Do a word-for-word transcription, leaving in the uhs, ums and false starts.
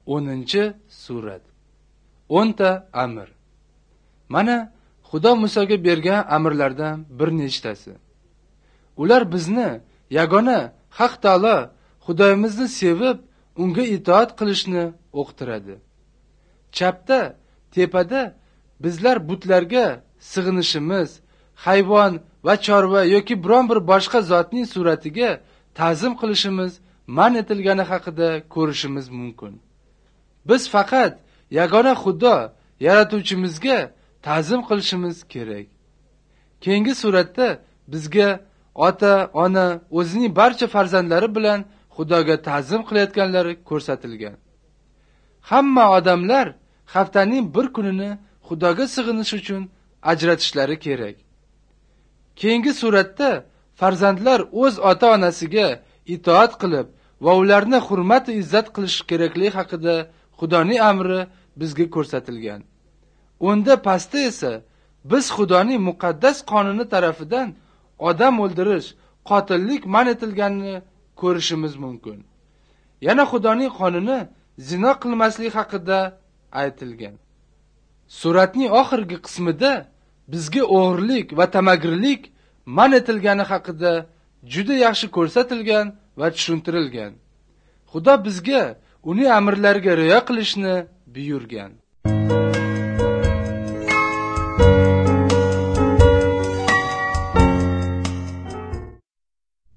o'ninchi surat. o'nta amr. Mana Xudo Musoga bergan amrlardan bir nechtasi. Ular bizni yagona Haq Taolo Xudoyimizni sevib, unga itoat qilishni o'qtiradi. Chapda, tepada bizlar butlarga sig'inishimiz, hayvon va chorva yoki biron bir boshqa zotning suratiga ta'zim qilishimiz man etilgani haqida ko'rishimiz mumkin. Biz faqat yagona Xudo, yaratuvchimizga ta'zim qilishimiz kerak. Keyingi suratda bizga ota, ona o'zining barcha farzandlari bilan Xudoga ta'zim qilayotganlari ko'rsatilgan. Hamma odamlar haftaning bir kunini Xudoga sig'inish uchun ajratishlari kerak. Keyingi suratda farzandlar o'z ota-onasiga itoat qilib va ularni hurmat va izzat qilish kerakligi haqida Xudoning amri bizga ko'rsatilgan. Unda pastda esa biz Xudoning muqaddas qonuni tarafidan odam o'ldirish, qotillik man etilganini ko'rishimiz mumkin. Yana Xudoning qonuni zino qilmaslik haqida aytilgan. Suratning oxirgi qismida bizga o'g'irlik va tamagirlik man etilgani haqida juda yaxshi ko'rsatilgan va tushuntirilgan. Xudo bizga uning amrlariga rioya qilishni buyurgan.